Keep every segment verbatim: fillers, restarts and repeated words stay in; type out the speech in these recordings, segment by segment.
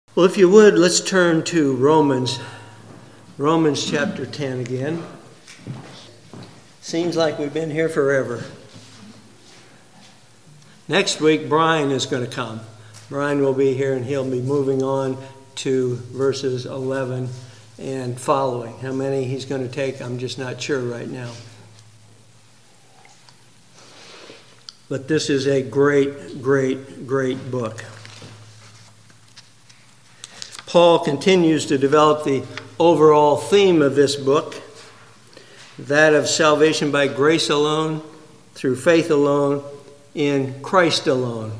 Well, if you would, let's turn to Romans, Romans chapter ten again. Seems like we've been here forever. Next week, Brian is going to come. Brian will be here and he'll be moving on to verses eleven and following. How many he's going to take, I'm just not sure right now. But this is a great, great, great book. Paul continues to develop the overall theme of this book, that of salvation by grace alone, through faith alone, in Christ alone.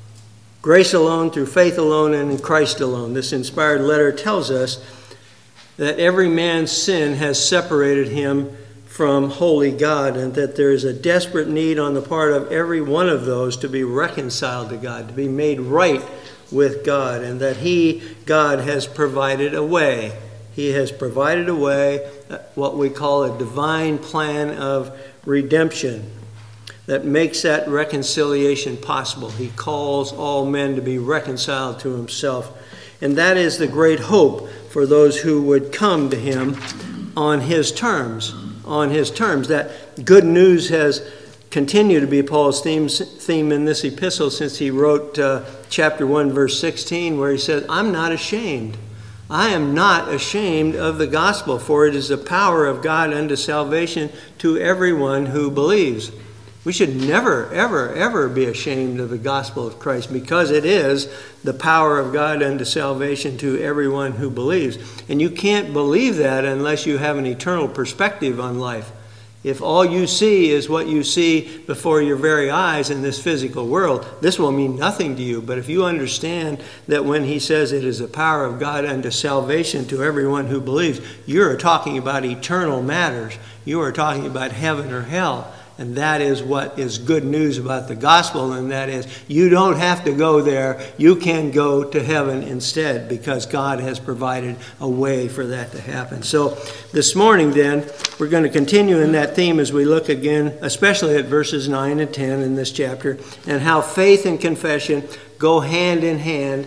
Grace alone, through faith alone, and in Christ alone. This inspired letter tells us that every man's sin has separated him from holy God, and that there is a desperate need on the part of every one of those to be reconciled to God, to be made right with God, and that He, God, has provided a way. He has provided a way, what we call a divine plan of redemption, that makes that reconciliation possible. He calls all men to be reconciled to Himself. And that is the great hope for those who would come to Him on His terms. On His terms. That good news has continued to be Paul's theme, theme in this epistle since he wrote uh, chapter one, verse sixteen, where he says, I'm not ashamed. I am not ashamed of the gospel, for it is the power of God unto salvation to everyone who believes. We should never, ever, ever be ashamed of the gospel of Christ, because it is the power of God unto salvation to everyone who believes. And you can't believe that unless you have an eternal perspective on life. If all you see is what you see before your very eyes in this physical world, this will mean nothing to you. But if you understand that when he says it is the power of God unto salvation to everyone who believes, you're talking about eternal matters. You are talking about heaven or hell. And that is what is good news about the gospel, and that is you don't have to go there. You can go to heaven instead, because God has provided a way for that to happen. So this morning then, we're going to continue in that theme as we look again, especially at verses nine and ten in this chapter, and how faith and confession go hand in hand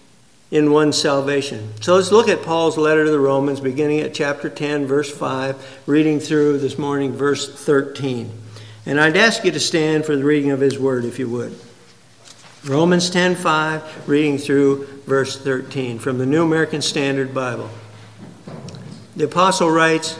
in one's salvation. So let's look at Paul's letter to the Romans, beginning at chapter ten, verse five, reading through this morning, verse thirteen. And I'd ask you to stand for the reading of his word, if you would. Romans ten five, reading through verse thirteen from the New American Standard Bible. The apostle writes,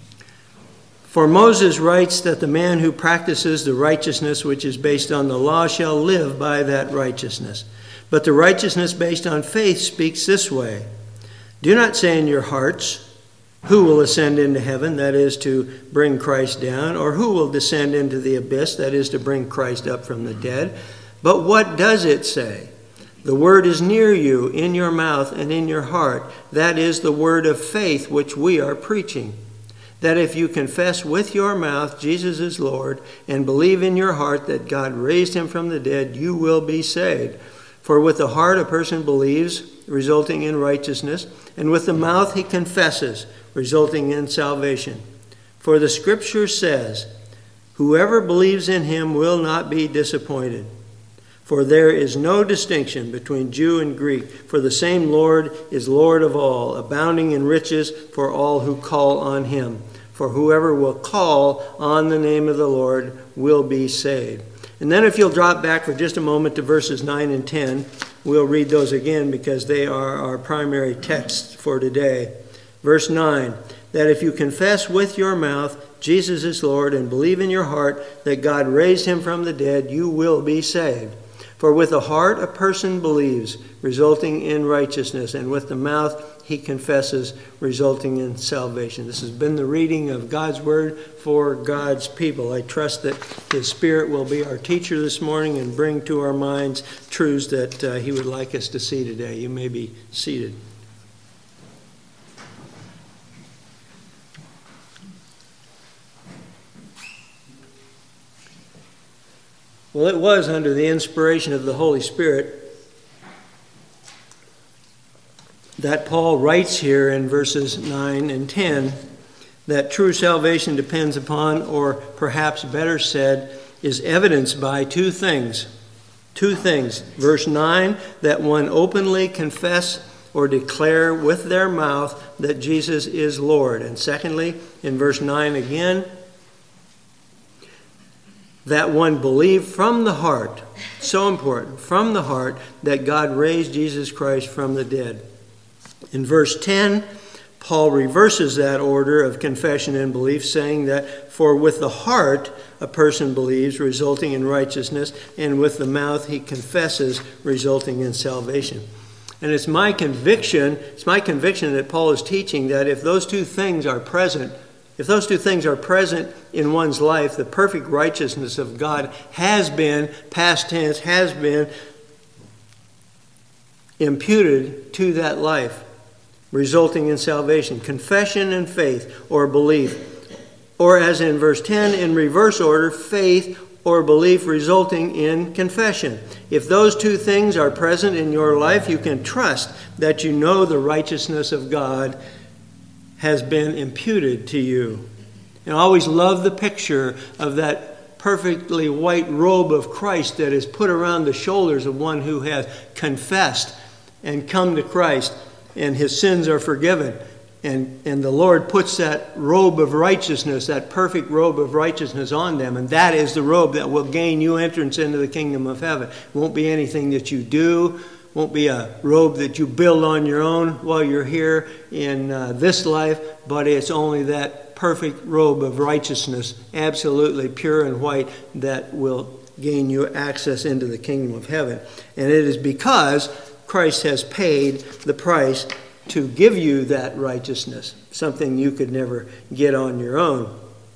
For Moses writes that the man who practices the righteousness which is based on the law shall live by that righteousness. But the righteousness based on faith speaks this way. Do not say in your hearts, who will ascend into heaven, that is to bring Christ down, or who will descend into the abyss, that is to bring Christ up from the dead. But what does it say? The word is near you, in your mouth and in your heart. That is the word of faith which we are preaching. That if you confess with your mouth Jesus is Lord, and believe in your heart that God raised him from the dead, you will be saved. For with the heart a person believes, resulting in righteousness, and with the mouth he confesses, resulting in salvation. For the scripture says, whoever believes in him will not be disappointed. For there is no distinction between Jew and Greek, for the same Lord is Lord of all, abounding in riches for all who call on him. For whoever will call on the name of the Lord will be saved. And then if you'll drop back for just a moment to verses nine and ten, we'll read those again because they are our primary texts for today. Verse nine, that if you confess with your mouth Jesus is Lord and believe in your heart that God raised him from the dead, you will be saved. For with the heart a person believes, resulting in righteousness, and with the mouth he confesses, resulting in salvation. This has been the reading of God's word for God's people. I trust that his Spirit will be our teacher this morning and bring to our minds truths that uh, he would like us to see today. You may be seated. Well, it was under the inspiration of the Holy Spirit that Paul writes here in verses nine and ten that true salvation depends upon, or perhaps better said, is evidenced by two things. Two things. Verse nine, that one openly confess or declare with their mouth that Jesus is Lord. And secondly, in verse nine again, that one believe from the heart, so important, from the heart, that God raised Jesus Christ from the dead. In verse ten, Paul reverses that order of confession and belief, saying that for with the heart a person believes, resulting in righteousness, and with the mouth he confesses, resulting in salvation. And it's my conviction, it's my conviction that Paul is teaching that if those two things are present, if those two things are present in one's life, the perfect righteousness of God has been, past tense, has been imputed to that life, resulting in salvation. Confession and faith or belief. Or as in verse ten, in reverse order, faith or belief resulting in confession. If those two things are present in your life, you can trust that you know the righteousness of God has been imputed to you. And I always love the picture of that perfectly white robe of Christ that is put around the shoulders of one who has confessed and come to Christ, and his sins are forgiven. And, and the Lord puts that robe of righteousness, that perfect robe of righteousness on them. And that is the robe that will gain you entrance into the kingdom of heaven. It won't be anything that you do. Won't be a robe that you build on your own while you're here in uh, this life. But it's only that perfect robe of righteousness, absolutely pure and white, that will gain you access into the kingdom of heaven. And it is because Christ has paid the price to give you that righteousness, something you could never get on your own.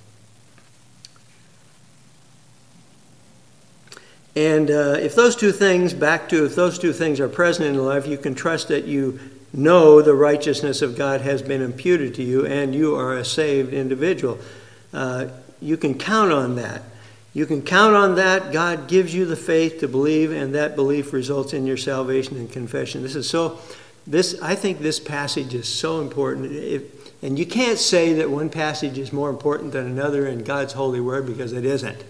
And uh, if those two things, back to if those two things are present in life, you can trust that you know the righteousness of God has been imputed to you and you are a saved individual. Uh, you can count on that. You can count on that. God gives you the faith to believe, and that belief results in your salvation and confession. This is so... This, I think this passage is so important. If, and you can't say that one passage is more important than another in God's holy word, because it isn't.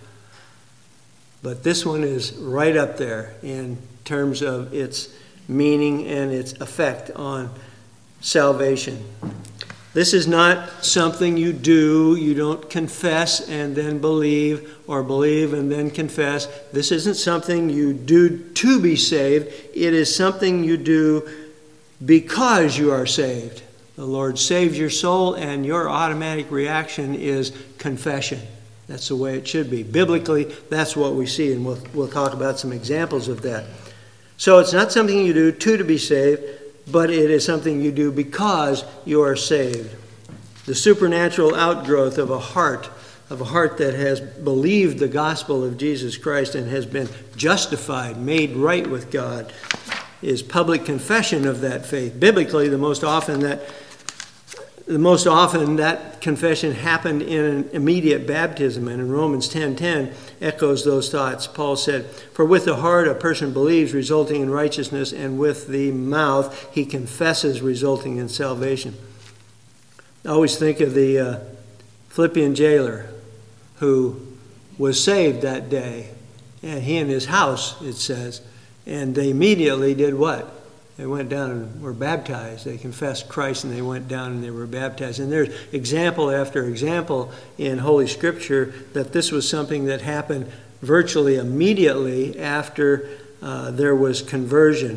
But this one is right up there in terms of its meaning and its effect on salvation. This is not something you do. You don't confess and then believe, or believe and then confess. This isn't something you do to be saved. It is something you do because you are saved. The Lord saved your soul, and your automatic reaction is confession. That's the way it should be. Biblically, that's what we see, and we'll, we'll talk about some examples of that. So it's not something you do to, to be saved, but it is something you do because you are saved. The supernatural outgrowth of a heart, of a heart that has believed the gospel of Jesus Christ and has been justified, made right with God, is public confession of that faith. Biblically, the most often that the most often that confession happened in an immediate baptism, and in Romans ten ten echoes those thoughts. Paul said, "For with the heart a person believes, resulting in righteousness, and with the mouth he confesses, resulting in salvation." I always think of the uh, Philippian jailer who was saved that day, and he and his house, it says. And they immediately did what? They went down and were baptized. They confessed Christ and they went down and they were baptized. And there's example after example in Holy Scripture that this was something that happened virtually immediately after uh, there was conversion.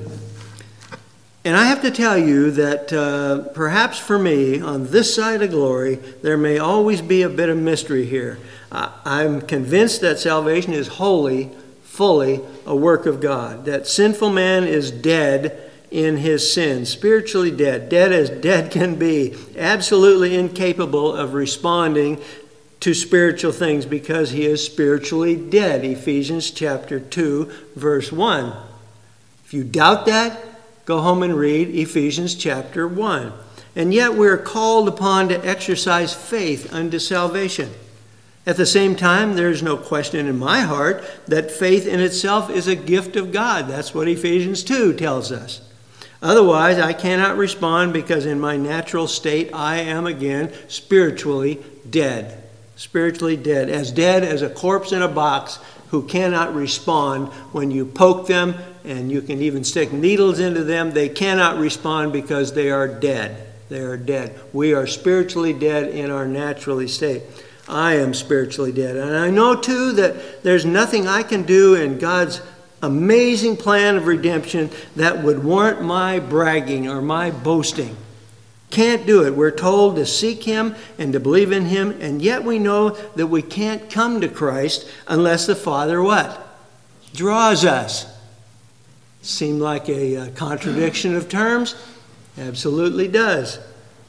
And I have to tell you that uh, perhaps for me, on this side of glory, there may always be a bit of mystery here. Uh, I'm convinced that salvation is wholly, fully a work of God. That sinful man is dead in his sin, spiritually dead, dead as dead can be, absolutely incapable of responding to spiritual things because he is spiritually dead. Ephesians chapter two, verse one. If you doubt that, go home and read Ephesians chapter one. And yet we're called upon to exercise faith unto salvation. At the same time, there's no question in my heart that faith in itself is a gift of God. That's what Ephesians two tells us. Otherwise, I cannot respond because in my natural state, I am again spiritually dead. Spiritually dead. As dead as a corpse in a box who cannot respond when you poke them and you can even stick needles into them. They cannot respond because they are dead. They are dead. We are spiritually dead in our natural state. I am spiritually dead. And I know, too, that there's nothing I can do in God's amazing plan of redemption that would warrant my bragging or my boasting. Can't do it. We're told to seek Him and to believe in Him, and yet we know that we can't come to Christ unless the Father what? Draws us. Seem like a, a contradiction of terms? Absolutely does.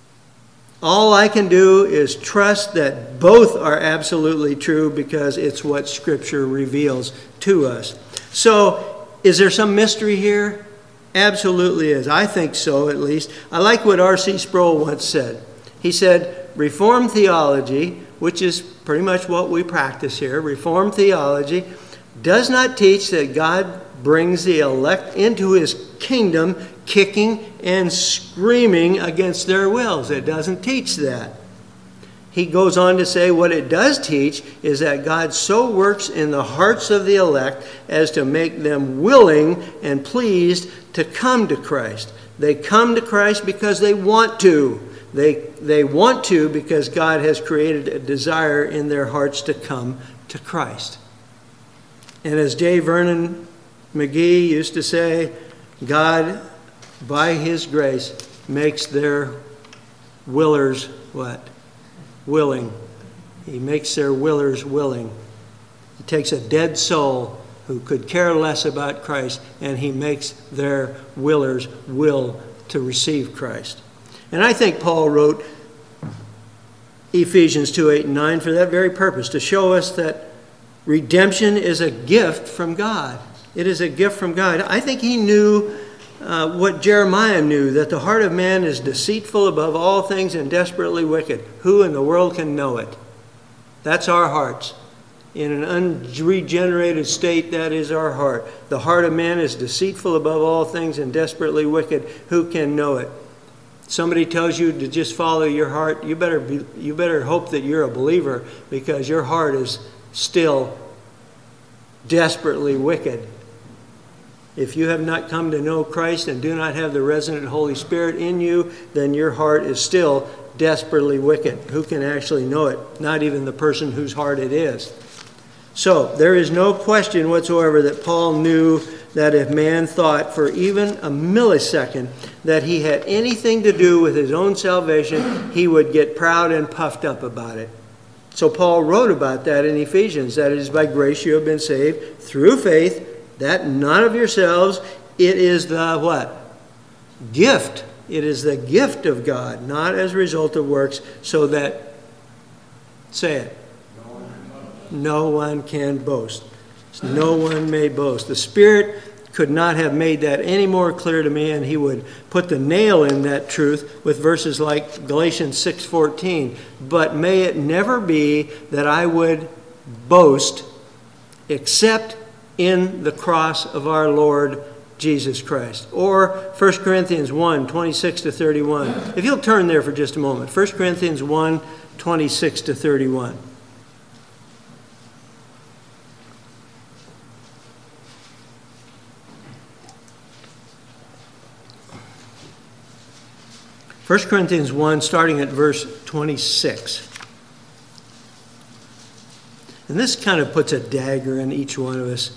All I can do is trust that both are absolutely true because it's what Scripture reveals to us. So, is there some mystery here? Absolutely is. I think so, at least. I like what R C Sproul once said. He said, Reformed theology, which is pretty much what we practice here, Reformed theology, does not teach that God brings the elect into His kingdom kicking and screaming against their wills. It doesn't teach that. He goes on to say what it does teach is that God so works in the hearts of the elect as to make them willing and pleased to come to Christ. They come to Christ because they want to. They, they want to because God has created a desire in their hearts to come to Christ. And as J. Vernon McGee used to say, God, by His grace, makes their willers what? Willing. He makes their willers willing. He takes a dead soul who could care less about Christ, and He makes their willers will to receive Christ. And I think Paul wrote Ephesians two, eight, and nine for that very purpose, to show us that redemption is a gift from God. It is a gift from God. I think he knew uh, what Jeremiah knew, that the heart of man is deceitful above all things and desperately wicked. Who in the world can know it? That's our hearts. In an unregenerated state, that is our heart. The heart of man is deceitful above all things and desperately wicked. Who can know it? Somebody tells you to just follow your heart, you better be, you better hope that you're a believer, because your heart is still desperately wicked. If you have not come to know Christ and do not have the resident Holy Spirit in you, then your heart is still desperately wicked. Who can actually know it? Not even the person whose heart it is. So, there is no question whatsoever that Paul knew that if man thought for even a millisecond that he had anything to do with his own salvation, he would get proud and puffed up about it. So Paul wrote about that in Ephesians, that it is by grace you have been saved through faith, that not of yourselves, it is the what? Gift. It is the gift of God, not as a result of works, so that, say it, no one can boast. No one may boast. The Spirit could not have made that any more clear to me, and he would put the nail in that truth with verses like Galatians six fourteen. But may it never be that I would boast except in the cross of our Lord Jesus Christ. Or First Corinthians one twenty-six to thirty-one. If you'll turn there for just a moment. First Corinthians one twenty-six to thirty-one. First Corinthians one, starting at verse twenty-six. And this kind of puts a dagger in each one of us.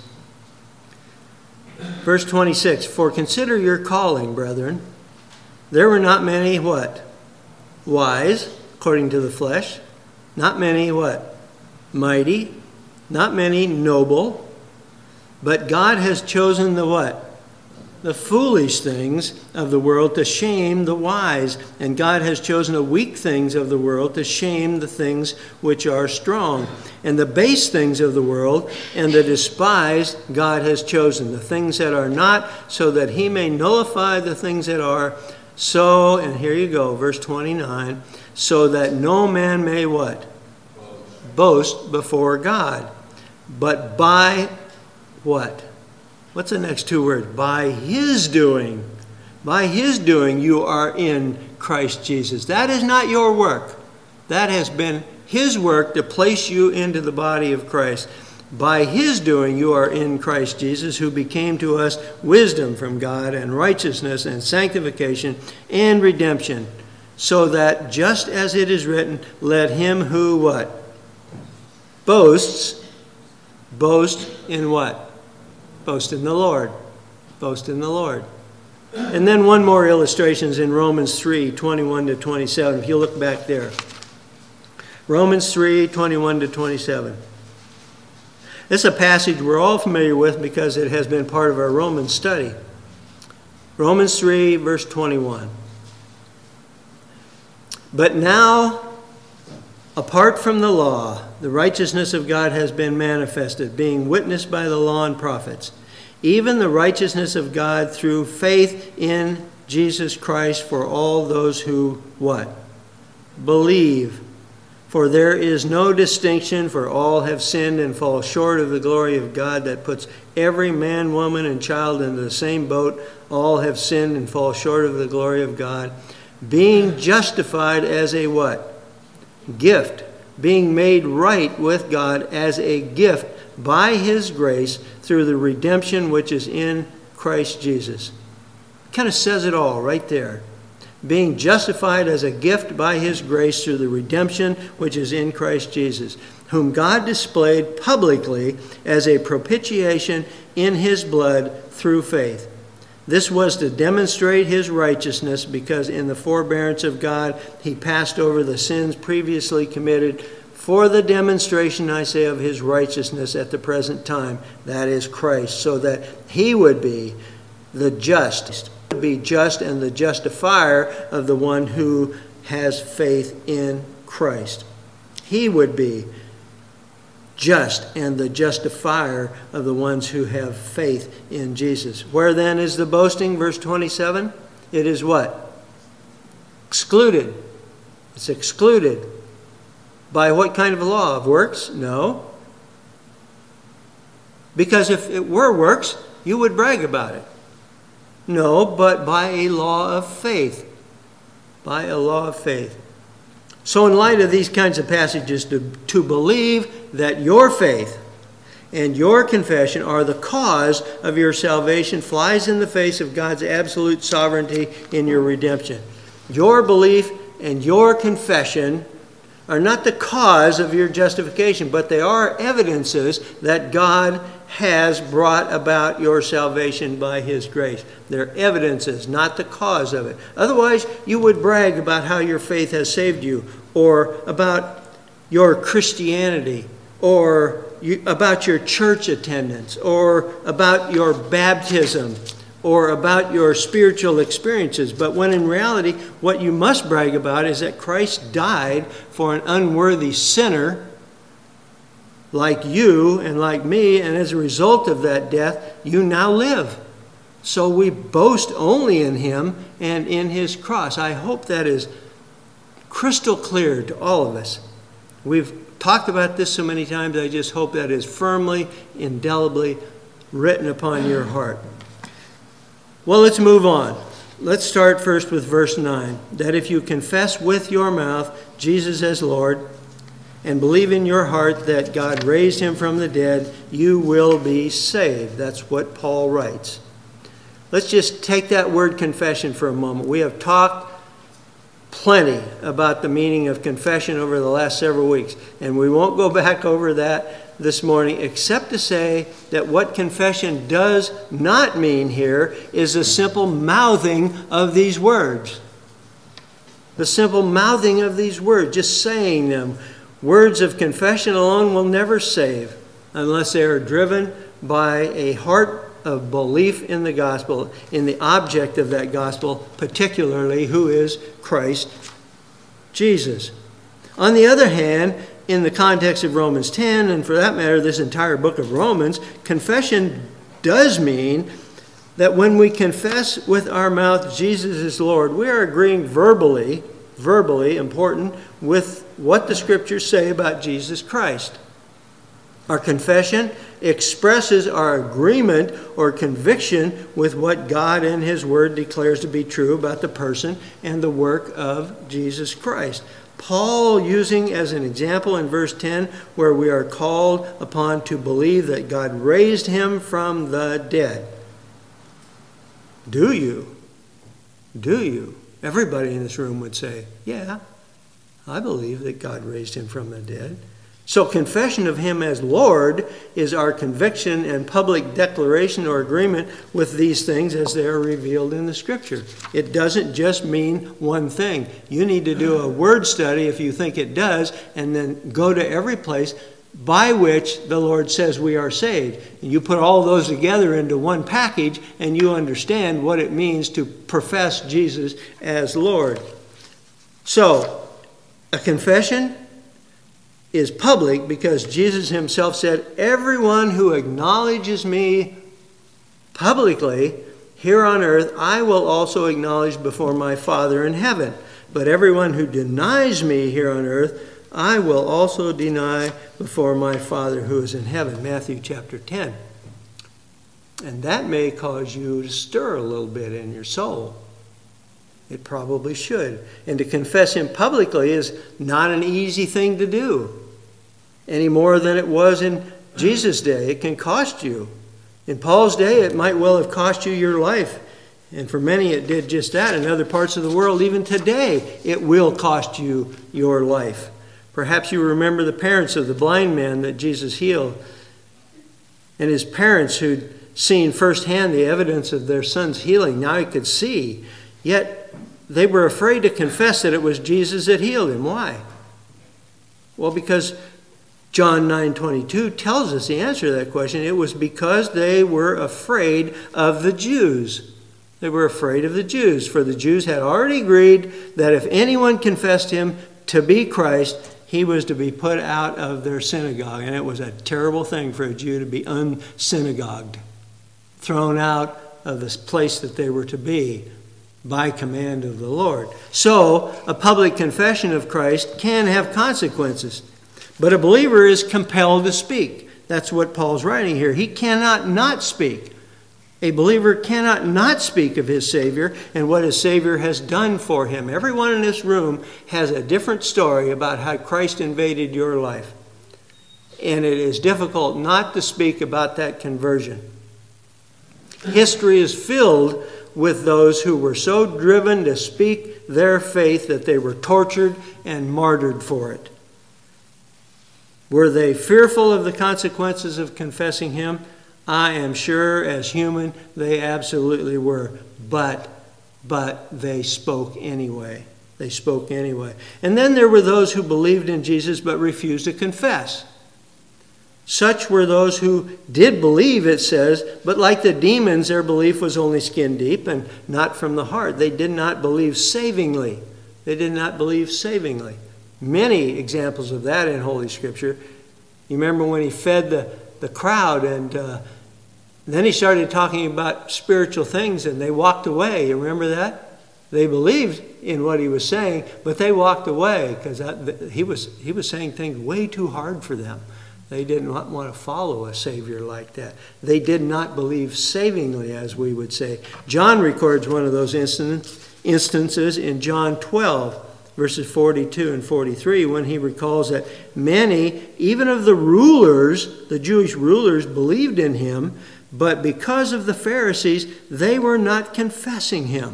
Verse twenty-six, for consider your calling, brethren. There were not many, what? Wise, according to the flesh. Not many, what? Mighty. Not many, noble. But God has chosen the what? The foolish things of the world to shame the wise. And God has chosen the weak things of the world to shame the things which are strong. And the base things of the world and the despised God has chosen. The things that are not, so that he may nullify the things that are. So, and here you go, verse twenty-nine. So that no man may what? Boast, Boast before God. But by what? What's the next two words? By his doing. By his doing you are in Christ Jesus. That is not your work. That has been his work to place you into the body of Christ. By his doing you are in Christ Jesus, who became to us wisdom from God and righteousness and sanctification and redemption, so that just as it is written, let him who what? Boasts, boast in what? Boast in the Lord. Boast in the Lord. And then one more illustration is in Romans three, twenty-one to twenty-seven. If you look back there. Romans three, twenty-one to twenty-seven. This is a passage we're all familiar with because it has been part of our Romans study. Romans three, verse twenty-one. But now, apart from the law, the righteousness of God has been manifested, being witnessed by the law and prophets, even the righteousness of God through faith in Jesus Christ for all those who, what? Believe. For there is no distinction, for all have sinned and fall short of the glory of God, that puts every man, woman, and child into the same boat. All have sinned and fall short of the glory of God, being justified as a what? Gift. Being made right with God as a gift by his grace through the redemption which is in Christ Jesus. Kind of says it all right there. Being justified as a gift by his grace through the redemption which is in Christ Jesus, whom God displayed publicly as a propitiation in his blood through faith. This was to demonstrate his righteousness, because in the forbearance of God he passed over the sins previously committed for the demonstration, I say, of his righteousness at the present time, that is Christ, so that he would be the just, be just and the justifier of the one who has faith in Christ. He would be just and the justifier of the ones who have faith in Jesus. Where then is the boasting? Verse twenty-seven. It is what? Excluded. It's excluded. By what kind of law? Of works? No. Because if it were works, you would brag about it. No, but by a law of faith. By a law of faith. So in light of these kinds of passages, to, to believe that your faith and your confession are the cause of your salvation flies in the face of God's absolute sovereignty in your redemption. Your belief and your confession are not the cause of your justification, but they are evidences that God has brought about your salvation by his grace. They're evidences, not the cause of it. Otherwise, you would brag about how your faith has saved you, or about your Christianity, or you, about your church attendance, or about your baptism, or about your spiritual experiences. But when in reality, what you must brag about is that Christ died for an unworthy sinner like you and like me, and as a result of that death, you now live. So we boast only in him and in his cross. I hope that is crystal clear to all of us. We've talked about this so many times, I just hope that is firmly, indelibly written upon your heart. Well, let's move on. Let's start first with verse nine. That if you confess with your mouth Jesus as Lord, and believe in your heart that God raised him from the dead, you will be saved. That's what Paul writes. Let's just take that word confession for a moment. We have talked plenty about the meaning of confession over the last several weeks, and we won't go back over that this morning, except to say that what confession does not mean here is a simple mouthing of these words. The simple mouthing of these words, just saying them. Words of confession alone will never save unless they are driven by a heart of belief in the gospel, in the object of that gospel, particularly who is Christ Jesus. On the other hand, in the context of Romans ten, and for that matter, this entire book of Romans, confession does mean that when we confess with our mouth Jesus is Lord, we are agreeing verbally, verbally, important, with what the scriptures say about Jesus Christ. Our confession expresses our agreement or conviction with what God in his word declares to be true about the person and the work of Jesus Christ. Paul using as an example in verse ten, where we are called upon to believe that God raised him from the dead. Do you? Do you? Everybody in this room would say, yeah, I believe that God raised him from the dead. So confession of him as Lord is our conviction and public declaration or agreement with these things as they are revealed in the Scripture. It doesn't just mean one thing. You need to do a word study if you think it does, and then go to every place by which the Lord says we are saved. And you put all those together into one package, and you understand what it means to profess Jesus as Lord. So, a confession is public because Jesus himself said, everyone who acknowledges me publicly here on earth, I will also acknowledge before my Father in heaven. But everyone who denies me here on earth, I will also deny before my Father who is in heaven. Matthew chapter ten. And that may cause you to stir a little bit in your soul. It probably should. And to confess him publicly is not an easy thing to do, any more than it was in Jesus' day. It can cost you. In Paul's day, it might well have cost you your life. And for many, it did just that. In other parts of the world, even today, it will cost you your life. Perhaps you remember the parents of the blind man that Jesus healed, and his parents who'd seen firsthand the evidence of their son's healing. Now he could see. Yet they were afraid to confess that it was Jesus that healed him. Why? Well, because John nine twenty-two tells us the answer to that question. It was because they were afraid of the Jews. They were afraid of the Jews, for the Jews had already agreed that if anyone confessed him to be Christ, he was to be put out of their synagogue. And it was a terrible thing for a Jew to be unsynagogued, thrown out of this place that they were to be by command of the Lord. So, a public confession of Christ can have consequences. But a believer is compelled to speak. That's what Paul's writing here. He cannot not speak. A believer cannot not speak of his Savior and what his Savior has done for him. Everyone in this room has a different story about how Christ invaded your life. And it is difficult not to speak about that conversion. History is filled with those who were so driven to speak their faith that they were tortured and martyred for it. Were they fearful of the consequences of confessing him? I am sure as human they absolutely were. But, but they spoke anyway. They spoke anyway. And then there were those who believed in Jesus but refused to confess. Such were those who did believe, it says, but like the demons, their belief was only skin deep and not from the heart. They did not believe savingly. They did not believe savingly. Many examples of that in Holy Scripture. You remember when he fed the, the crowd and uh, then he started talking about spiritual things and they walked away. You remember that? They believed in what he was saying, but they walked away because he was, he was saying things way too hard for them. They did not want to follow a Savior like that. They did not believe savingly, as we would say. John records one of those instances in John twelve, verses forty-two and forty-three, when he recalls that many, even of the rulers, the Jewish rulers, believed in him, but because of the Pharisees, they were not confessing him.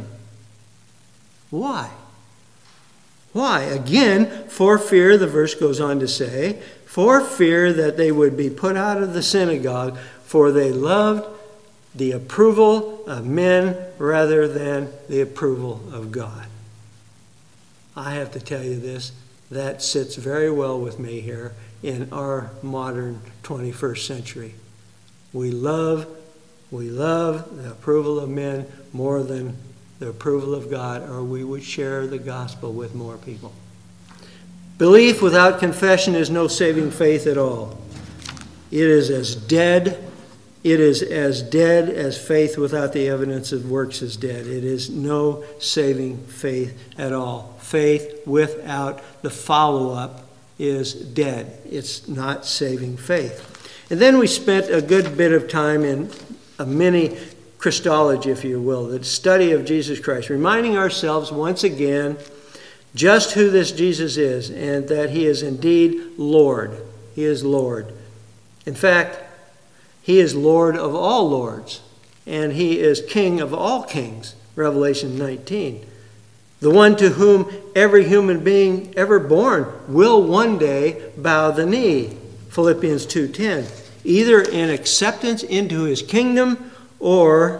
Why? Why? Again, for fear, the verse goes on to say, for fear that they would be put out of the synagogue, for they loved the approval of men rather than the approval of God. I have to tell you this, that sits very well with me here in our modern twenty-first century. We love, we love the approval of men more than the approval of God, or we would share the gospel with more people. Belief without confession is no saving faith at all. It is as dead, it is as dead as faith without the evidence of works is dead. It is no saving faith at all. Faith without the follow-up is dead. It's not saving faith. And then we spent a good bit of time in a mini Christology, if you will, the study of Jesus Christ, reminding ourselves once again just who this Jesus is, and that he is indeed Lord. He is Lord. In fact, he is Lord of all lords, and he is King of all kings, Revelation nineteen. The one to whom every human being ever born will one day bow the knee, Philippians two ten, either in acceptance into his kingdom or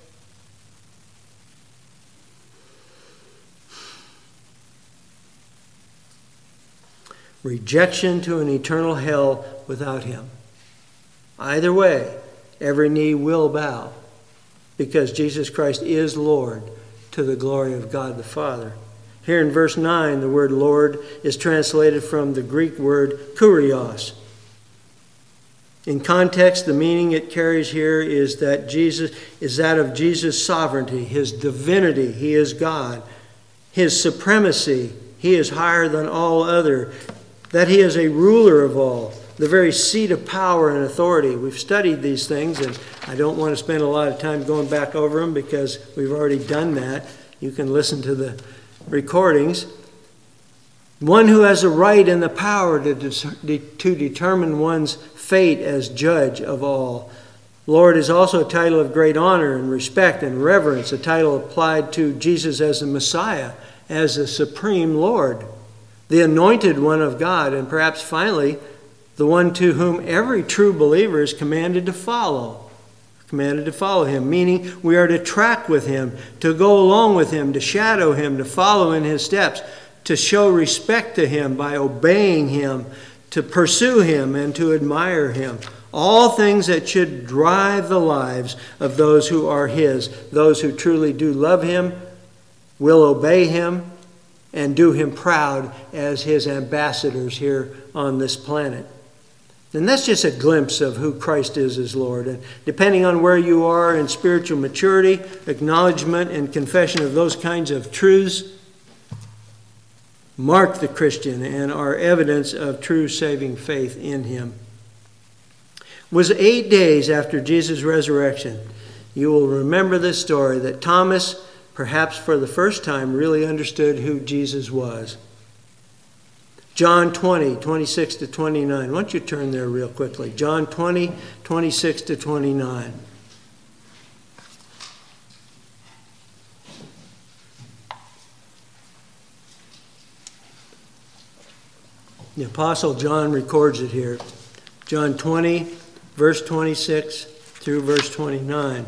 rejection to an eternal hell without him. Either way, every knee will bow, because Jesus Christ is Lord, to the glory of God the Father. Here in verse nine, the word Lord is translated from the Greek word kurios. In context, the meaning it carries here is that Jesus is that of Jesus' sovereignty, his divinity. He is God. His supremacy, he is higher than all other. That he is a ruler of all, the very seat of power and authority. We've studied these things, and I don't want to spend a lot of time going back over them because we've already done that. You can listen to the recordings. One who has the right and the power to, de- to determine one's fate as judge of all. Lord is also a title of great honor and respect and reverence, a title applied to Jesus as the Messiah, as the supreme Lord, the anointed one of God, and perhaps finally, the one to whom every true believer is commanded to follow. Commanded to follow him, meaning we are to track with him, to go along with him, to shadow him, to follow in his steps, to show respect to him by obeying him, to pursue him, and to admire him. All things that should drive the lives of those who are his, those who truly do love him, will obey him, and do him proud as his ambassadors here on this planet. And that's just a glimpse of who Christ is as Lord. And depending on where you are in spiritual maturity, acknowledgement and confession of those kinds of truths mark the Christian and are evidence of true saving faith in him. It was eight days after Jesus' resurrection. You will remember this story that Thomas, perhaps for the first time, really understood who Jesus was. John twenty, twenty-six to twenty-nine. Why don't you turn there real quickly? John twenty, twenty-six to twenty-nine. The Apostle John records it here. John twenty, verse twenty-six through verse twenty-nine.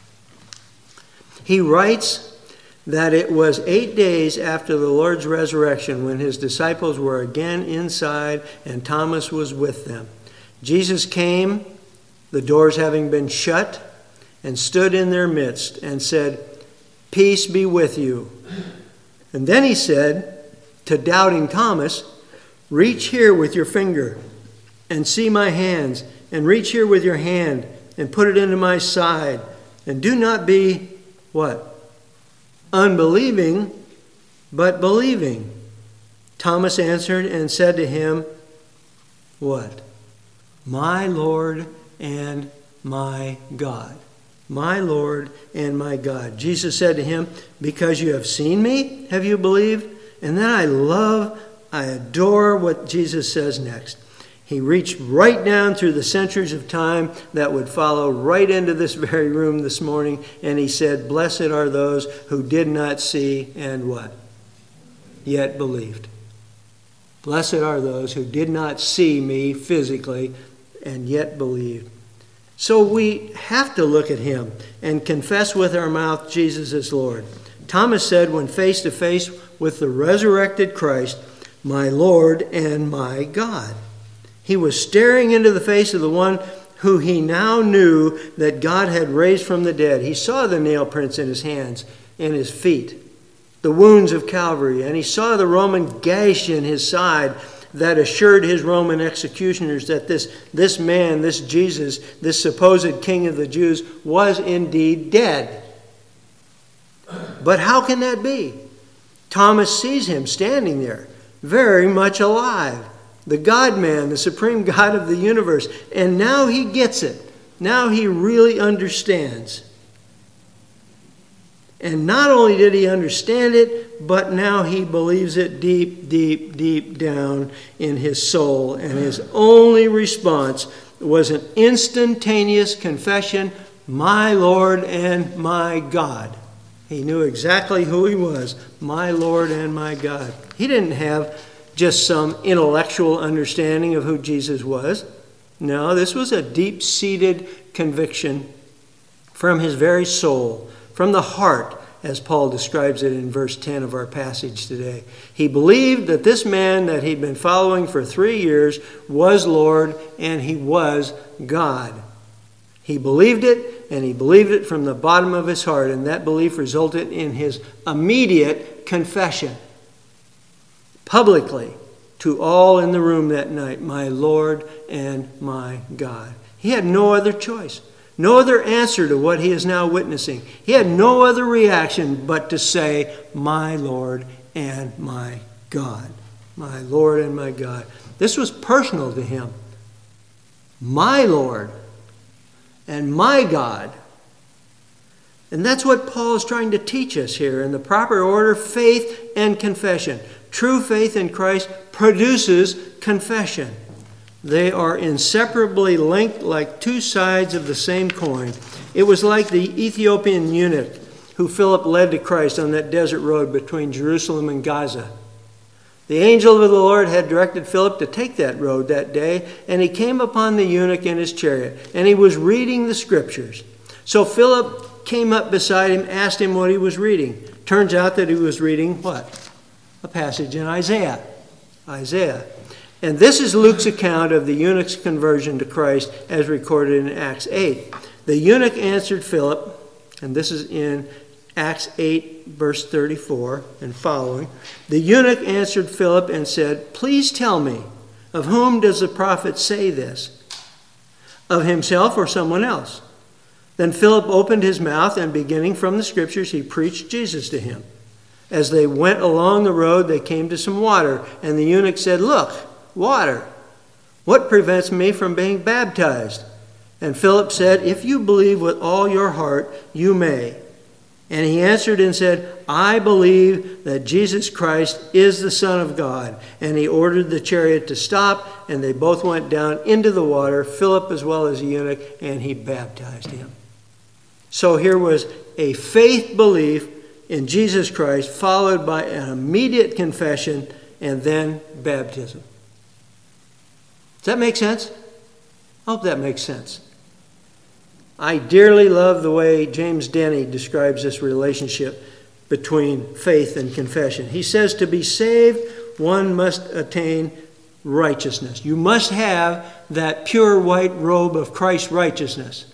He writes that it was eight days after the Lord's resurrection when his disciples were again inside and Thomas was with them. Jesus came, the doors having been shut, and stood in their midst and said, "Peace be with you." And then he said to doubting Thomas, "Reach here with your finger and see my hands, and reach here with your hand and put it into my side, and do not be," what? "Unbelieving, but believing." Thomas answered and said to him, what? "My Lord and my God." My Lord and my God. Jesus said to him, "Because you have seen me, have you believed?" And then I love, I adore what Jesus says next. He reached right down through the centuries of time that would follow right into this very room this morning. And he said, "Blessed are those who did not see and what? Yet believed." Blessed are those who did not see me physically and yet believed. So we have to look at him and confess with our mouth Jesus is Lord. Thomas said when face to face with the resurrected Christ, "My Lord and my God." He was staring into the face of the one who he now knew that God had raised from the dead. He saw the nail prints in his hands and his feet, the wounds of Calvary, and he saw the Roman gash in his side that assured his Roman executioners that this, this man, this Jesus, this supposed king of the Jews, was indeed dead. But how can that be? Thomas sees him standing there, very much alive. The God-man, the supreme God of the universe. And now he gets it. Now he really understands. And not only did he understand it, but now he believes it deep, deep, deep down in his soul. And his only response was an instantaneous confession, "My Lord and my God." He knew exactly who he was, my Lord and my God. He didn't have just some intellectual understanding of who Jesus was. No, this was a deep-seated conviction from his very soul, from the heart, as Paul describes it in verse ten of our passage today. He believed that this man that he'd been following for three years was Lord and he was God. He believed it, and he believed it from the bottom of his heart, and that belief resulted in his immediate confession, publicly, to all in the room that night, "My Lord and my God." He had no other choice, no other answer to what he is now witnessing. He had no other reaction but to say, "My Lord and my God." My Lord and my God. This was personal to him. My Lord and my God. And that's what Paul is trying to teach us here. In the proper order, faith and confession. True faith in Christ produces confession. They are inseparably linked like two sides of the same coin. It was like the Ethiopian eunuch who Philip led to Christ on that desert road between Jerusalem and Gaza. The angel of the Lord had directed Philip to take that road that day, and he came upon the eunuch in his chariot, and he was reading the scriptures. So Philip came up beside him, asked him what he was reading. Turns out that he was reading what? A passage in Isaiah. Isaiah. And this is Luke's account of the eunuch's conversion to Christ as recorded in Acts eight. The eunuch answered Philip, and this is in Acts eight, verse thirty-four and following. The eunuch answered Philip and said, "Please tell me, of whom does the prophet say this? Of himself or someone else?" Then Philip opened his mouth, and beginning from the scriptures, he preached Jesus to him. As they went along the road, they came to some water, and the eunuch said, "Look, water. What prevents me from being baptized?" And Philip said, "If you believe with all your heart, you may." And he answered and said, "I believe that Jesus Christ is the Son of God." And he ordered the chariot to stop, and they both went down into the water, Philip as well as the eunuch, and he baptized him. So here was a faith belief in Jesus Christ, followed by an immediate confession, and then baptism. Does that make sense? I hope that makes sense. I dearly love the way James Denney describes this relationship between faith and confession. He says to be saved, one must attain righteousness. You must have that pure white robe of Christ's righteousness.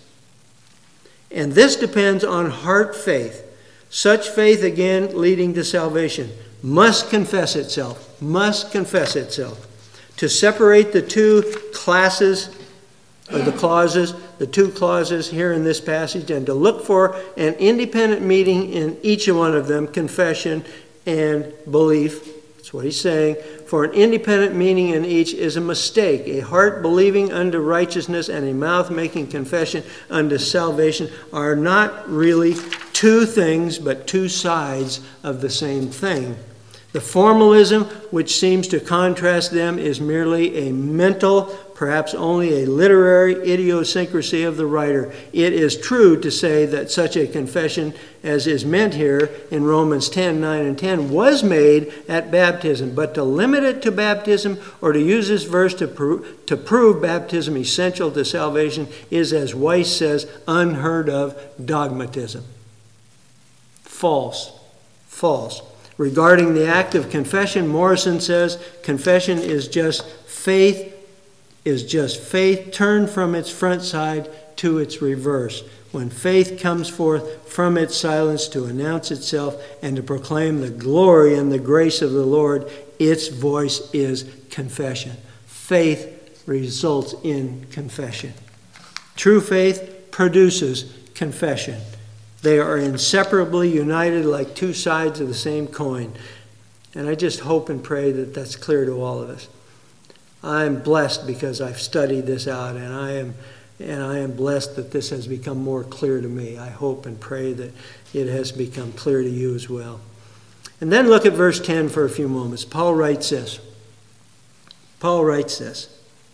And this depends on heart faith. Such faith, again, leading to salvation, must confess itself, must confess itself. To separate the two classes, or the clauses, the two clauses here in this passage, and to look for an independent meaning in each one of them, confession and belief. That's what he's saying. For an independent meaning in each is a mistake. A heart believing unto righteousness and a mouth making confession unto salvation are not really two things, but two sides of the same thing. The formalism which seems to contrast them is merely a mental, perhaps only a literary idiosyncrasy of the writer. It is true to say that such a confession as is meant here in Romans ten, nine and ten was made at baptism, but to limit it to baptism or to use this verse to, pro- to prove baptism essential to salvation is, as Weiss says, unheard of dogmatism. False. False. Regarding the act of confession, Morrison says, confession is just faith, is just faith turned from its front side to its reverse. When faith comes forth from its silence to announce itself and to proclaim the glory and the grace of the Lord, its voice is confession. Faith results in confession. True faith produces confession. They are inseparably united like two sides of the same coin. And I just hope and pray that that's clear to all of us. I'm blessed because I've studied this out, and I am and I am blessed that this has become more clear to me. I hope and pray that it has become clear to you as well. And then look at verse ten for a few moments. Paul writes this. Paul writes this.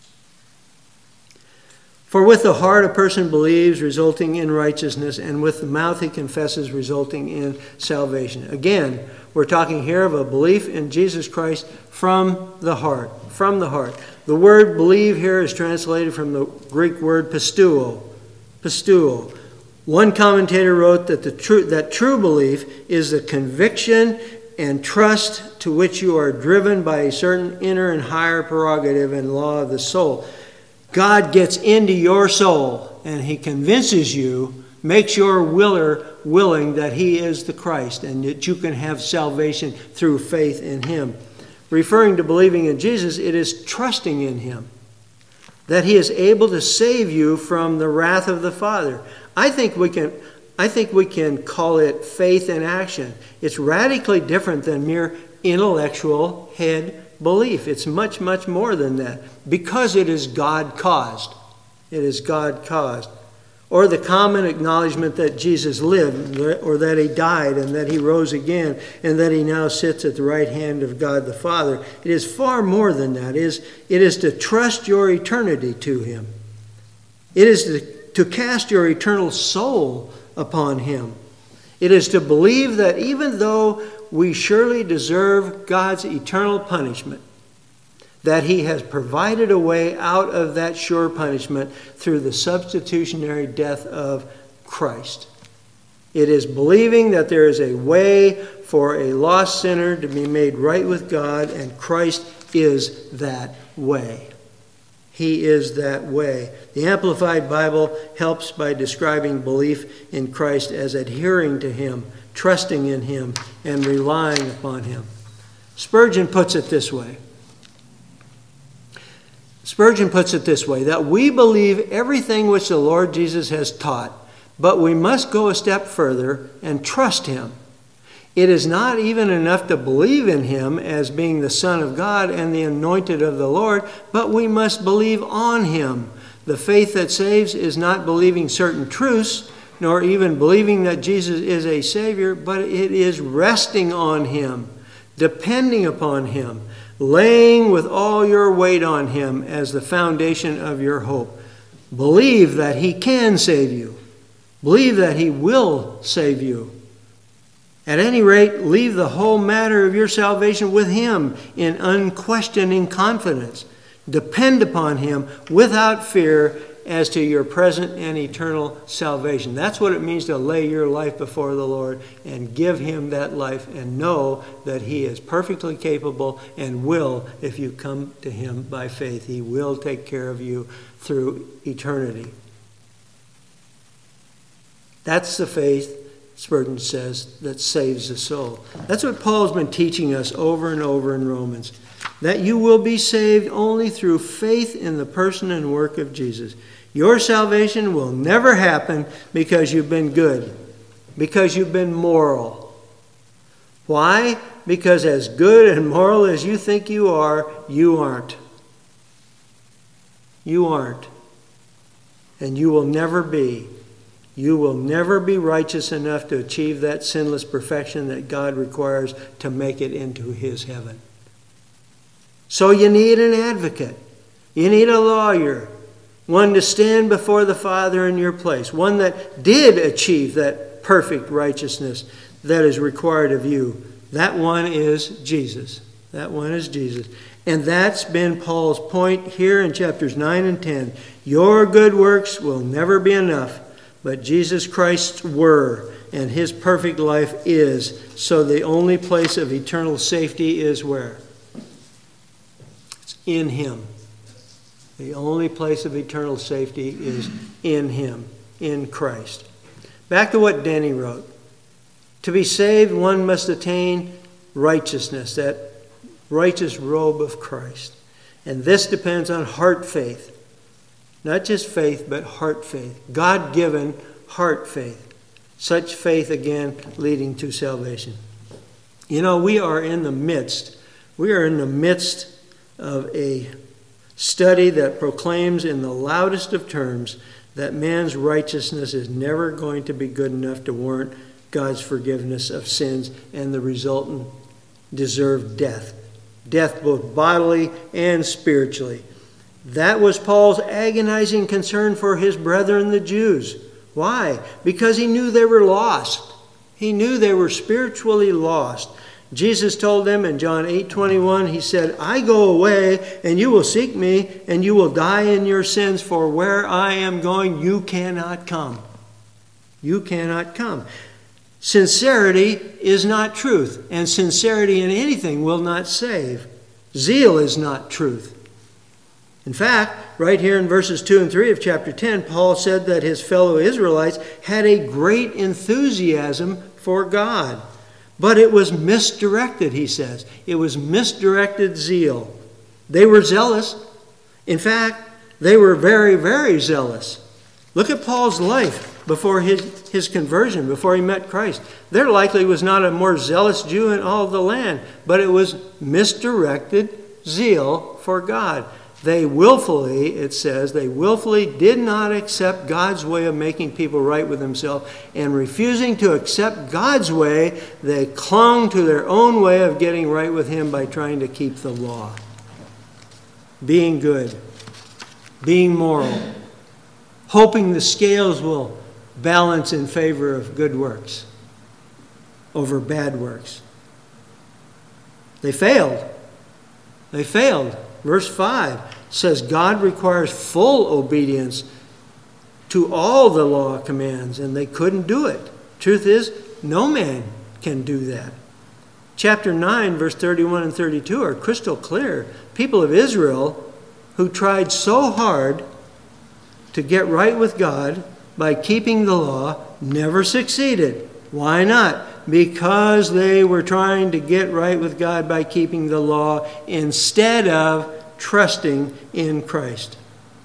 For with the heart a person believes, resulting in righteousness, and with the mouth he confesses, resulting in salvation. Again, we're talking here of a belief in Jesus Christ from the heart. From the heart. The word believe here is translated from the Greek word pisteuo. Pisteuo. One commentator wrote that the true, that true belief is the conviction and trust to which you are driven by a certain inner and higher prerogative and law of the soul. God gets into your soul and he convinces you, makes your willer willing that he is the Christ and that you can have salvation through faith in him. Referring to believing in Jesus, it is trusting in him, that he is able to save you from the wrath of the Father. I think we can, I think we can call it faith in action. It's radically different than mere intellectual head belief. It's much, much more than that, because it is God-caused. It is God-caused. Or the common acknowledgement that Jesus lived, or that he died, and that he rose again, and that he now sits at the right hand of God the Father. It is far more than that. It is, it is to trust your eternity to him. It is to, to cast your eternal soul upon him. It is to believe that even though we surely deserve God's eternal punishment, that he has provided a way out of that sure punishment through the substitutionary death of Christ. It is believing that there is a way for a lost sinner to be made right with God, and Christ is that way. He is that way. The Amplified Bible helps by describing belief in Christ as adhering to him, trusting in him, and relying upon him. Spurgeon puts it this way. Spurgeon puts it this way, that we believe everything which the Lord Jesus has taught, but we must go a step further and trust him. It is not even enough to believe in him as being the Son of God and the anointed of the Lord, but we must believe on him. The faith that saves is not believing certain truths, nor even believing that Jesus is a Savior, but it is resting on him, depending upon him, laying with all your weight on him as the foundation of your hope. Believe that he can save you. Believe that he will save you. At any rate, leave the whole matter of your salvation with him in unquestioning confidence. Depend upon him without fear as to your present and eternal salvation. That's what it means to lay your life before the Lord and give him that life and know that he is perfectly capable and will, if you come to him by faith, he will take care of you through eternity. That's the faith, Spurgeon says, that saves the soul. That's what Paul's been teaching us over and over in Romans. That you will be saved only through faith in the person and work of Jesus. Your salvation will never happen because you've been good, because you've been moral. Why? Because as good and moral as you think you are, you aren't. You aren't. And you will never be. You will never be righteous enough to achieve that sinless perfection that God requires to make it into his heaven. So you need an advocate. You need a lawyer. One to stand before the Father in your place. One that did achieve that perfect righteousness that is required of you. That one is Jesus. That one is Jesus. And that's been Paul's point here in chapters nine and ten. Your good works will never be enough, but Jesus Christ's were, and his perfect life is. So the only place of eternal safety is where? It's in him. The only place of eternal safety is in him, in Christ. Back to what Denny wrote. To be saved, one must attain righteousness, that righteous robe of Christ. And this depends on heart faith. Not just faith, but heart faith. God-given heart faith. Such faith, again, leading to salvation. You know, we are in the midst, we are in the midst of a study that proclaims in the loudest of terms that man's righteousness is never going to be good enough to warrant God's forgiveness of sins and the resultant deserved death. Death both bodily and spiritually. That was Paul's agonizing concern for his brethren, the Jews. Why? Because he knew they were lost. He knew they were spiritually lost. Jesus told them in John eight twenty-one, he said, I go away, and you will seek me, and you will die in your sins, for where I am going, you cannot come. You cannot come. Sincerity is not truth, and sincerity in anything will not save. Zeal is not truth. In fact, right here in verses two and three of chapter ten, Paul said that his fellow Israelites had a great enthusiasm for God. But it was misdirected, he says. It was misdirected zeal. They were zealous. In fact, they were very, very zealous. Look at Paul's life before his, his conversion, before he met Christ. There likely was not a more zealous Jew in all the land, but it was misdirected zeal for God. They willfully, it says, they willfully did not accept God's way of making people right with himself, and refusing to accept God's way, they clung to their own way of getting right with him by trying to keep the law. Being good, being moral, hoping the scales will balance in favor of good works over bad works. They failed. They failed. Verse five says God requires full obedience to all the law commands, and they couldn't do it. Truth is, no man can do that. Chapter nine, verse thirty-one and thirty-two are crystal clear. People of Israel who tried so hard to get right with God by keeping the law never succeeded. Why not? Because they were trying to get right with God by keeping the law instead of trusting in Christ.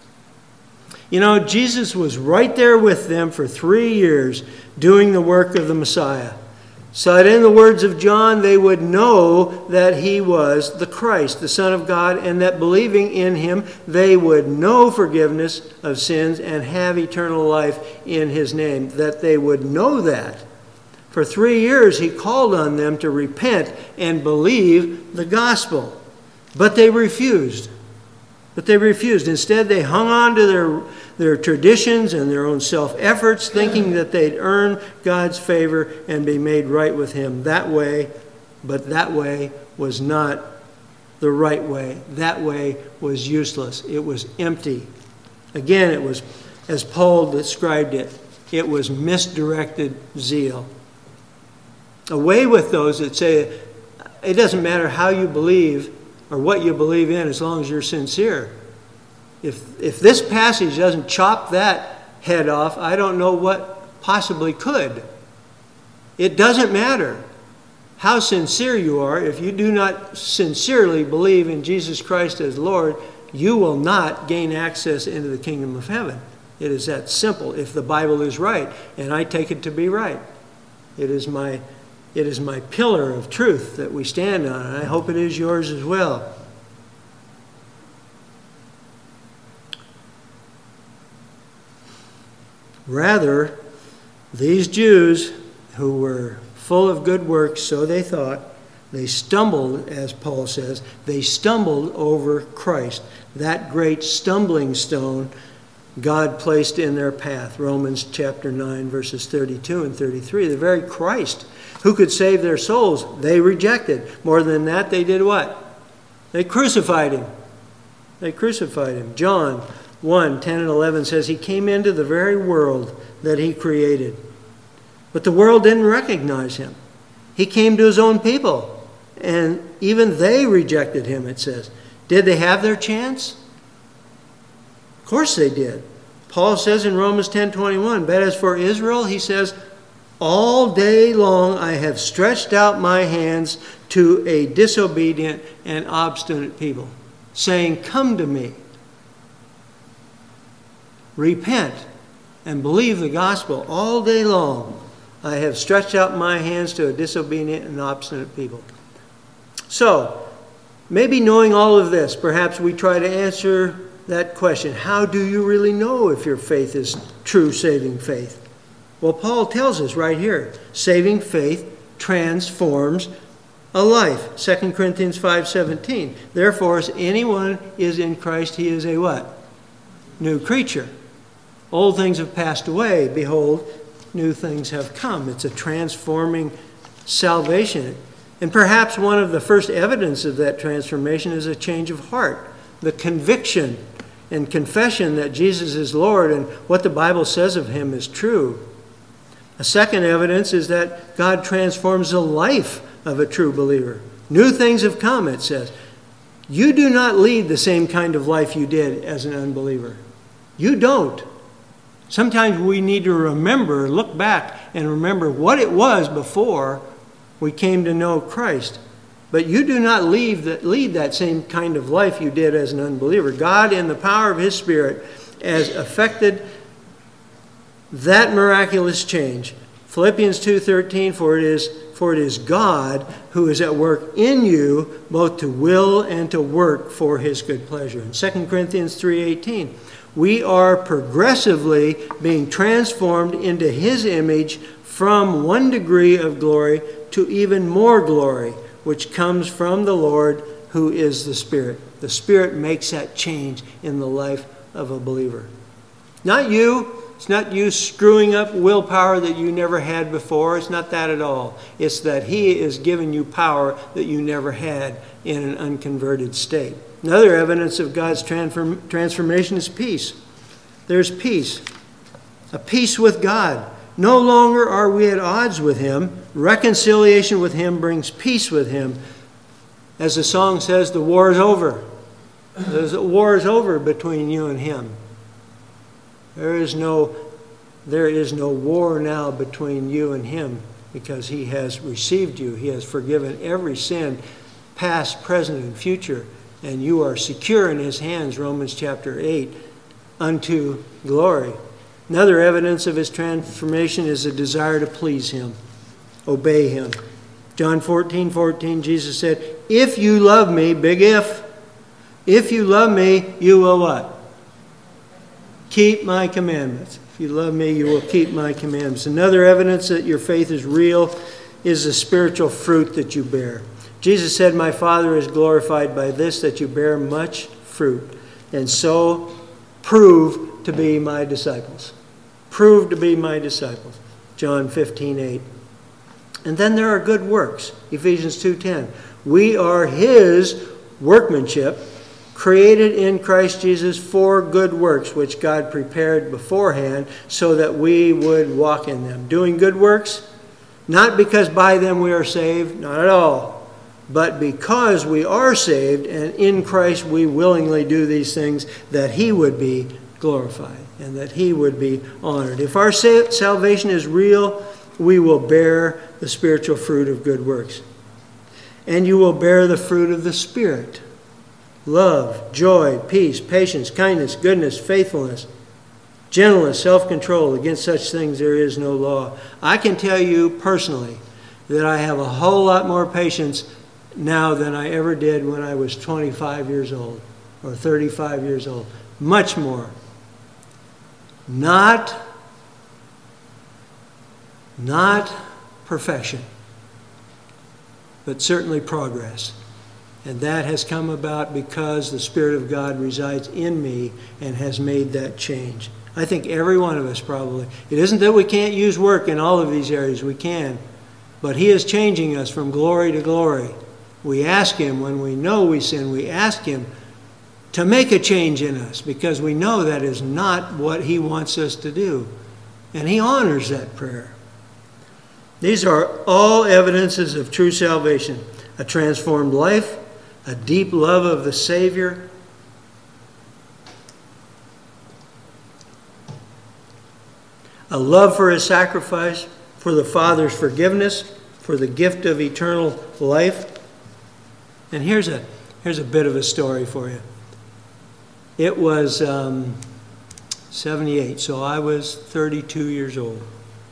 You know, Jesus was right there with them for three years doing the work of the Messiah, so that in the words of John, they would know that he was the Christ, the Son of God, and that believing in him, they would know forgiveness of sins and have eternal life in his name, that they would know that. For three years, he called on them to repent and believe the gospel. But they refused. But they refused. Instead, they hung on to their, their traditions and their own self-efforts, thinking that they'd earn God's favor and be made right with him that way. But that way was not the right way. That way was useless. It was empty. Again, it was, as Paul described it, it was misdirected zeal. Away with those that say, it doesn't matter how you believe or what you believe in as long as you're sincere. If, if this passage doesn't chop that head off, I don't know what possibly could. It doesn't matter how sincere you are. If you do not sincerely believe in Jesus Christ as Lord, you will not gain access into the kingdom of heaven. It is that simple if the Bible is right, and I take it to be right. It is my It is my pillar of truth that we stand on, and I hope it is yours as well. Rather, these Jews who were full of good works, so they thought, they stumbled, as Paul says, they stumbled over Christ, that great stumbling stone God placed in their path. Romans chapter nine, verses thirty-two and thirty-three. The very Christ who could save their souls, they rejected. More than that, they did what? They crucified him. They crucified him. John one, ten and eleven says he came into the very world that he created. But the world didn't recognize him. He came to his own people, and even they rejected him, it says. Did they have their chance? Of course they did. Paul says in Romans ten twenty-one, but as for Israel, he says, all day long I have stretched out my hands to a disobedient and obstinate people, saying, come to me. Repent and believe the gospel. All day long I have stretched out my hands to a disobedient and obstinate people. So, maybe knowing all of this, perhaps we try to answer that question. How do you really know if your faith is true saving faith? Well, Paul tells us right here, saving faith transforms a life. Second Corinthians five seventeen. Therefore, as anyone is in Christ, he is a what? New creature. Old things have passed away. Behold, new things have come. It's a transforming salvation. And perhaps one of the first evidence of that transformation is a change of heart. The conviction and confession that Jesus is Lord and what the Bible says of him is true. A second evidence is that God transforms the life of a true believer. New things have come, it says. You do not lead the same kind of life you did as an unbeliever. You don't. Sometimes we need to remember, look back and remember what it was before we came to know Christ. But you do not leave that, lead that same kind of life you did as an unbeliever. God, in the power of his Spirit, has effected that miraculous change. Philippians two thirteen, for it is for it is God who is at work in you, both to will and to work for his good pleasure. In Second Corinthians three eighteen, we are progressively being transformed into his image from one degree of glory to even more glory, which comes from the Lord who is the Spirit. The Spirit makes that change in the life of a believer. Not you. It's not you screwing up willpower that you never had before. It's not that at all. It's that he is giving you power that you never had in an unconverted state. Another evidence of God's transform, transformation is peace. There's peace. A peace with God. No longer are we at odds with him. Reconciliation with him brings peace with him. As the song says, the war is over. The war is over between you and him. There is no, there is no war now between you and him because he has received you. He has forgiven every sin, past, present, and future. And you are secure in his hands, Romans chapter eight, unto glory. Another evidence of his transformation is a desire to please him, obey him. John fourteen fourteen, Jesus said, if you love me, big if, if you love me, you will what? Keep my commandments. If you love me, you will keep my commandments. Another evidence that your faith is real is the spiritual fruit that you bear. Jesus said, my Father is glorified by this, that you bear much fruit, and so prove to be my disciples. Prove to be my disciples. John fifteen eight. And then there are good works. Ephesians two ten. We are his workmanship, created in Christ Jesus for good works, which God prepared beforehand so that we would walk in them. Doing good works, not because by them we are saved, not at all, but because we are saved and in Christ we willingly do these things that he would be glorified and that he would be honored. If our salvation is real, we will bear the spiritual fruit of good works. And you will bear the fruit of the Spirit. Love, joy, peace, patience, kindness, goodness, faithfulness, gentleness, self-control. Against such things there is no law. I can tell you personally that I have a whole lot more patience now than I ever did when I was twenty-five years old or thirty-five years old. Much more. Not, not perfection, but certainly progress. And that has come about because the Spirit of God resides in me and has made that change. I think every one of us probably. It isn't that we can't use work in all of these areas. We can. But he is changing us from glory to glory. We ask him when we know we sin. We ask him to make a change in us because we know that is not what he wants us to do. And he honors that prayer. These are all evidences of true salvation. A transformed life, a deep love of the Savior, a love for his sacrifice, for the Father's forgiveness, for the gift of eternal life. And here's a, here's a bit of a story for you. It was um, seventy-eight, so I was thirty-two years old.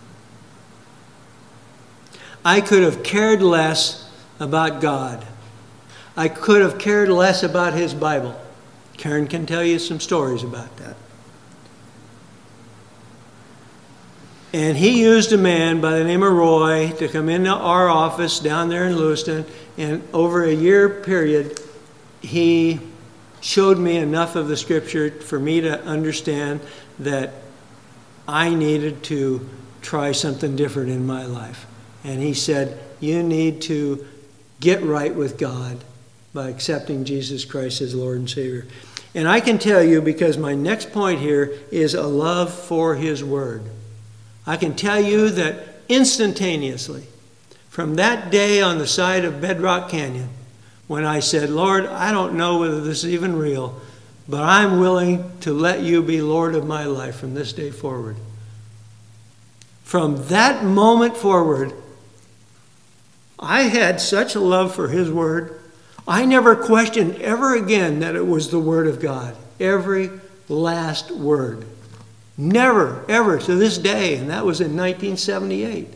I could have cared less about God. I could have cared less about his Bible. Karen can tell you some stories about that. And he used a man by the name of Roy to come into our office down there in Lewiston. And over a year period, he showed me enough of the scripture for me to understand that I needed to try something different in my life. And he said, you need to get right with God by accepting Jesus Christ as Lord and Savior. And I can tell you, because my next point here is a love for his word. I can tell you that instantaneously, from that day on the side of Bedrock Canyon, when I said, Lord, I don't know whether this is even real, but I'm willing to let you be Lord of my life from this day forward. From that moment forward, I had such a love for his word. I never questioned ever again that it was the word of God. Every last word. Never, ever to this day. And that was in nineteen seventy-eight.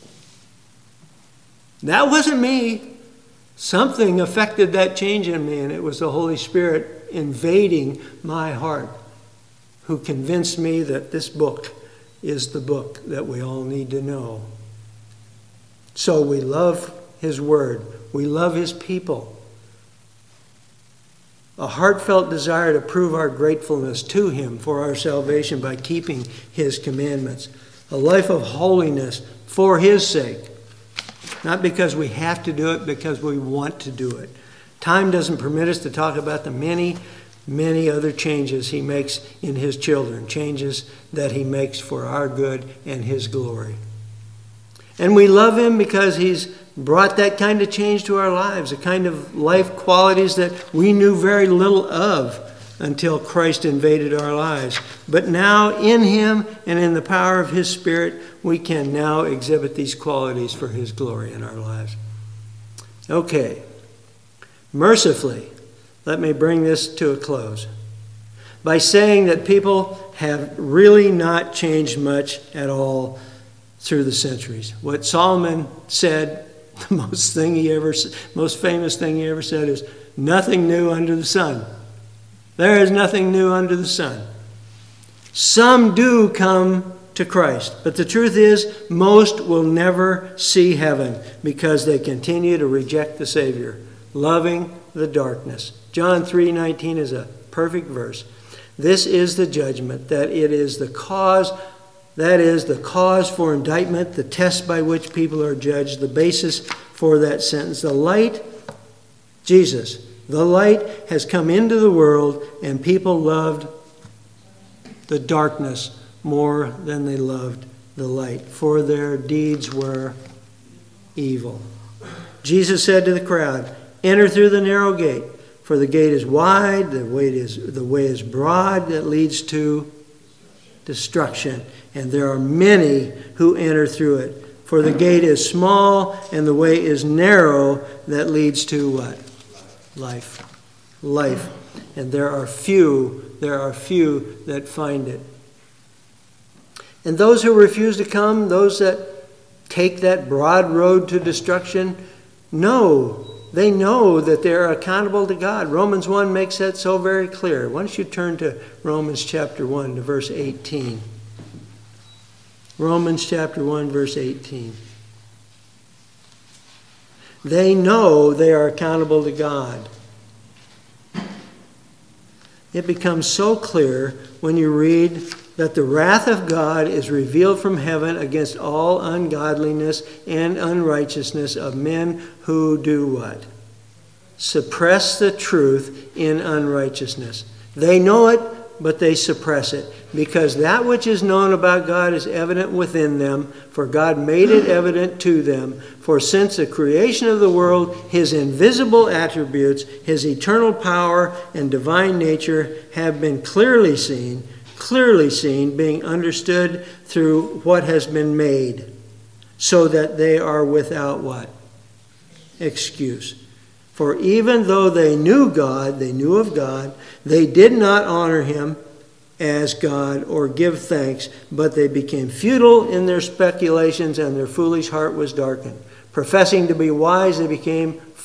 That wasn't me. Something affected that change in me, and it was the Holy Spirit invading my heart, who convinced me that this book is the book that we all need to know. So we love his word. We love his people. A heartfelt desire to prove our gratefulness to him for our salvation by keeping his commandments. A life of holiness for his sake. Not because we have to do it, because we want to do it. Time doesn't permit us to talk about the many, many other changes he makes in his children. Changes that he makes for our good and his glory. And we love him because he's brought that kind of change to our lives. The kind of life qualities that we knew very little of until Christ invaded our lives. But now in him and in the power of his Spirit, we can now exhibit these qualities for his glory in our lives. Okay. Mercifully, let me bring this to a close by saying that people have really not changed much at all through the centuries. What Solomon said, the most thing he ever, most famous thing he ever said is, nothing new under the sun. There is nothing new under the sun. Some do come to Christ, but the truth is, most will never see heaven because they continue to reject the Savior, loving the darkness. John three nineteen is a perfect verse. This is the judgment, that it is the cause, that is the cause for indictment, the test by which people are judged, the basis for that sentence. The light, Jesus, the light has come into the world, and people loved the darkness more than they loved the light, for their deeds were evil. Jesus said to the crowd, enter through the narrow gate, for the gate is wide, the way is, the way is broad that leads to destruction, and there are many who enter through it. For the gate is small, and the way is narrow that leads to what? Life. Life. And there are few, there are few that find it. And those who refuse to come, those that take that broad road to destruction, know, they know that they're accountable to God. Romans one makes that so very clear. Why don't you turn to Romans chapter one to verse eighteen. Romans chapter one, verse eighteen. They know they are accountable to God. It becomes so clear when you read that the wrath of God is revealed from heaven against all ungodliness and unrighteousness of men who do what? Suppress the truth in unrighteousness. They know it, but they suppress it, because that which is known about God is evident within them, for God made it evident to them. For since the creation of the world, his invisible attributes, his eternal power and divine nature have been clearly seen, clearly seen, being understood through what has been made, so that they are without what? Excuse. For even though they knew God, they knew of God, they did not honor him as God or give thanks, but they became futile in their speculations, and their foolish heart was darkened. Professing to be wise, they became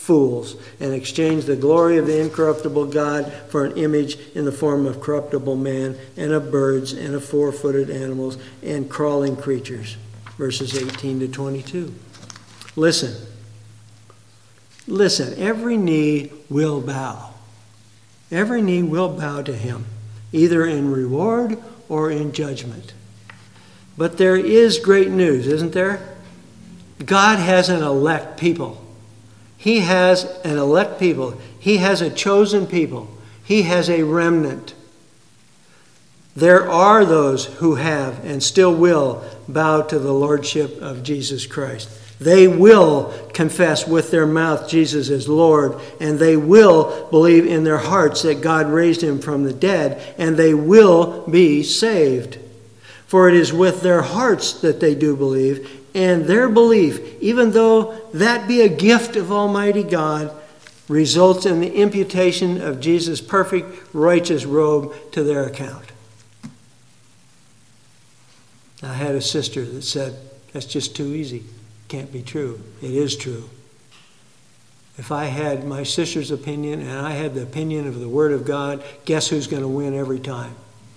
fools, and exchanged the glory of the incorruptible God for an image in the form of corruptible man, and of birds, and of four-footed animals, and crawling creatures. Verses eighteen to twenty-two. Listen. Listen, every knee will bow. Every knee will bow to him, either in reward or in judgment. But there is great news, isn't there? God has an elect people. He has an elect people. He has a chosen people. He has a remnant. There are those who have and still will bow to the lordship of Jesus Christ. They will confess with their mouth Jesus is Lord, and they will believe in their hearts that God raised him from the dead, and they will be saved. For it is with their hearts that they do believe, and their belief, even though that be a gift of Almighty God, results in the imputation of Jesus' perfect righteous robe to their account. I had a sister that said, that's just too easy. Can't be true. It is true. If I had my sister's opinion and I had the opinion of the Word of God, guess who's going to win every time?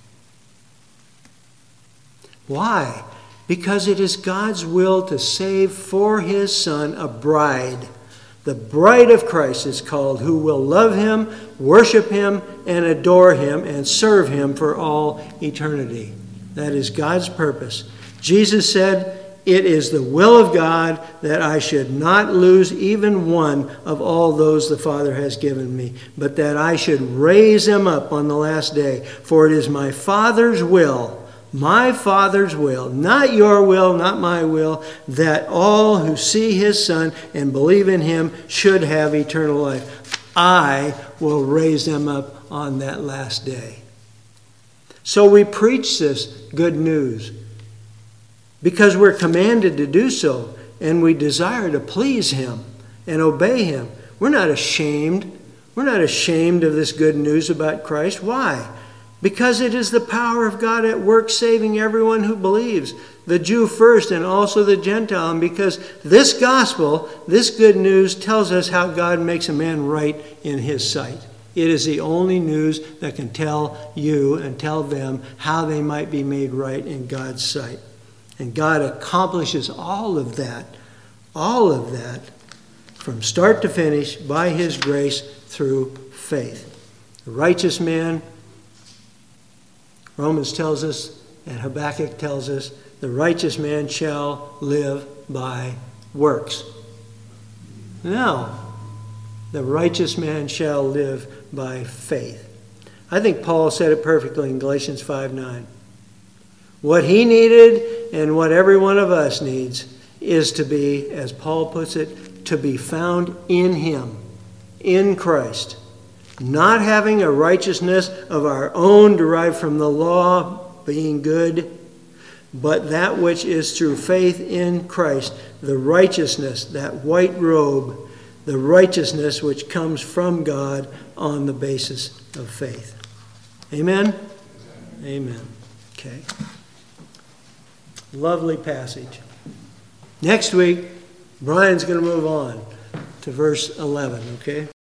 Why? Because it is God's will to save for his Son a bride. The bride of Christ is called, who will love him, worship him, and adore him, and serve him for all eternity. That is God's purpose. Jesus said, it is the will of God that I should not lose even one of all those the Father has given me, but that I should raise them up on the last day. For it is my Father's will, my Father's will, not your will, not my will, that all who see his Son and believe in him should have eternal life. I will raise them up on that last day. So we preach this good news because we're commanded to do so, and we desire to please him and obey him. We're not ashamed. We're not ashamed of this good news about Christ. Why? Because it is the power of God at work saving everyone who believes, the Jew first and also the Gentile. And because this gospel, this good news, tells us how God makes a man right in his sight. It is the only news that can tell you and tell them how they might be made right in God's sight. And God accomplishes all of that, all of that, from start to finish by his grace through faith. The righteous man, Romans tells us, and Habakkuk tells us, the righteous man shall live by works. No, the righteous man shall live by faith. I think Paul said it perfectly in Galatians five nine. What he needed and what every one of us needs is to be, as Paul puts it, to be found in him, in Christ. Not having a righteousness of our own derived from the law, being good, but that which is through faith in Christ, the righteousness, that white robe, the righteousness which comes from God on the basis of faith. Amen? Amen. Okay. Lovely passage. Next week, Brian's going to move on to verse eleven, okay?